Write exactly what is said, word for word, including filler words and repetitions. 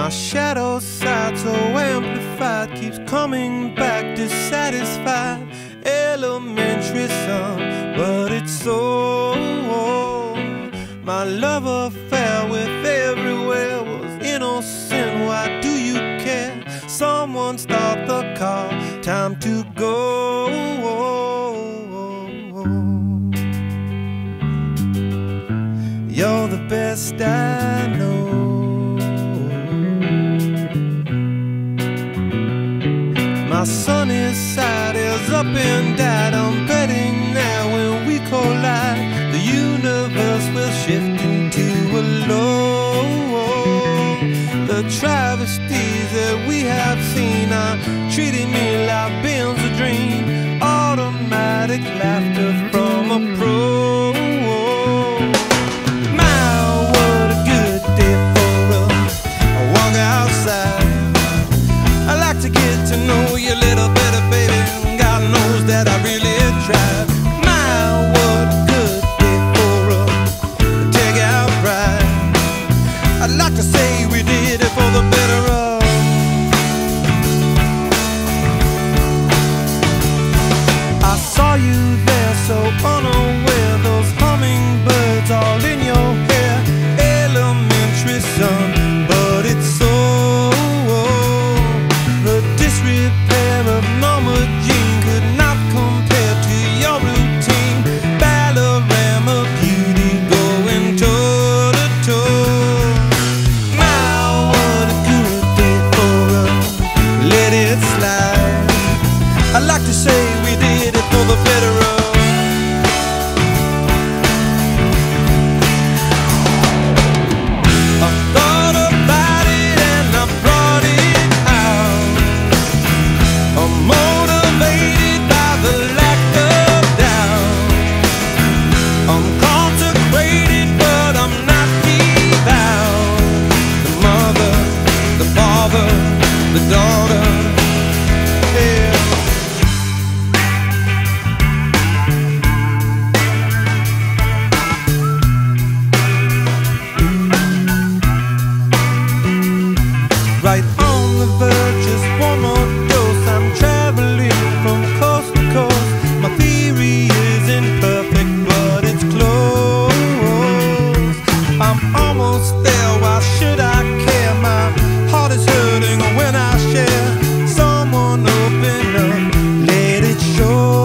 My shadow side so amplified keeps coming back dissatisfied. Elementary son, but it's so. My love affair with everywhere was innocent. Why do you care? Someone start the car, time to go. You're the best I know. My sunny side is up and died. I'm betting now when we collide, the universe will shift into a low. The travesties that we have seen are treating me like being's a dream. Automatic laughter from a pro. My, what a good day for a walk outside. I like to get to know you a little better, baby. God knows that I really tried. My, what a good day for a take-out ride. I'd like to say we did it for the better of. I saw you there so unaware, those hummingbirds all in your hair. Elementary son, but it's so. The disrepair of Norma Jean could not compare to your routine. Ballerama beauty going toe to toe. My, what a good day for a let it slide. I like to say we did it for the better of. I thought about it and I brought it out. I'm motivated by the lack of doubt. I'm consecrated but I'm not devout. The mother, the father, the daughter, yeah. Right on the verge, just one more dose. I'm traveling from coast to coast. My theory isn't perfect, but it's close. I'm almost there, why should I care? My heart is hurting when I share. Someone open up, let it show.